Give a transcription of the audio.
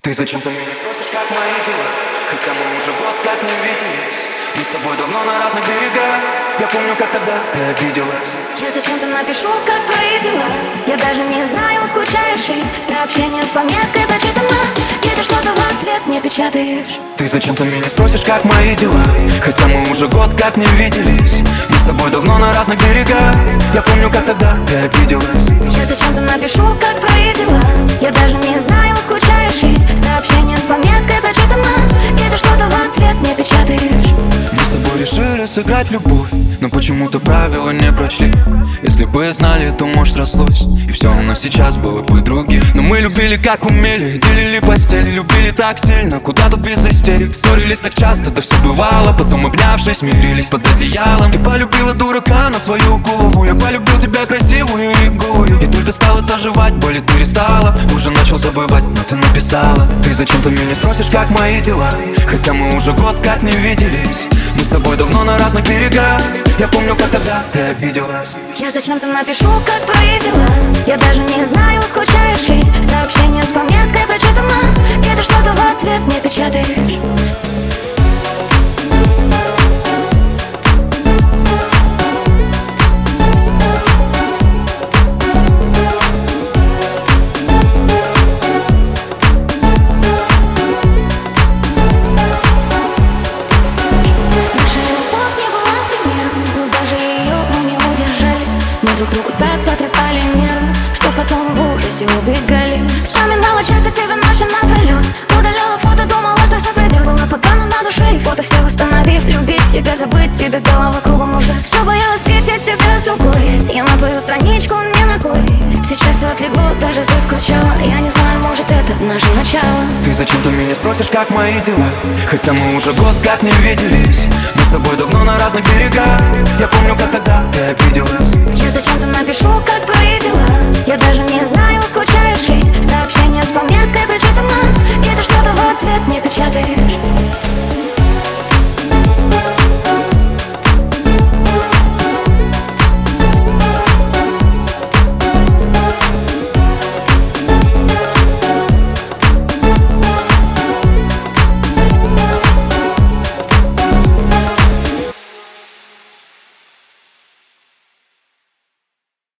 Ты зачем-то меня спросишь, как мои дела, хотя мы уже год как не виделись. Мы с тобой давно на разных берегах. Я помню, как тогда ты обиделась. Я зачем-то напишу, как твои дела. Я даже не знаю, скучаешь ли. Сообщение с пометкой прочитано, и ты что-то в ответ мне печатаешь. Ты зачем-то меня спросишь, как мои дела, хотя мы уже год как не виделись. Мы с тобой давно на разных берегах. Я помню, как тогда ты обиделась. Я зачем-то напишу, как твои дела. Я даже не знаю, скучаешь ли. Сообщение с пометкой прочитано, и ты что-то в ответ мне печатаешь. Мы с тобой решили сыграть в любовь, но почему-то правила не прочли. Если бы знали, то, может, срослось, и все у нас сейчас было бы другим. Но мы любили как умели, делили постель, любили так сильно. Куда тут без истерик, ссорились так часто, да все бывало. Потом, обнявшись, мирились под одеялом. Ты полюбила дурака на свою голову, я полюбил тебя красивую и голую. И только стала заживать, болит перестала. Уже начал забывать, но ты написала. Ты зачем-то меня спросишь, как мои дела, хотя мы уже год как не виделись. Мы с тобой давно на разных берегах. Я помню, как тогда ты обиделась. Я зачем-то напишу, как твои дела. Я даже не знаю, скучаешь ли. Сообщение с пометкой прочитано, и ты что-то в ответ мне печатаешь. Друг другу так потрепали нервы, что потом в ужасе убегали. Вспоминала часто тебя ночью напролет. Удаляла фото, думала, что все пройдет. Было погано на душе, и фото все восстановив. Любить тебя, забыть тебя, голова кругом уже. Все боялась встретить тебя с другой. Я на твою страничку не ногой. Сейчас все отлегло, даже заскучала. Я не знаю, может, это наше начало. Ты зачем-то меня спросишь, как мои дела, хотя мы уже год как не виделись. Мы с тобой давно на разных берегах. Я помню, как тогда ты обиделась. Я зачем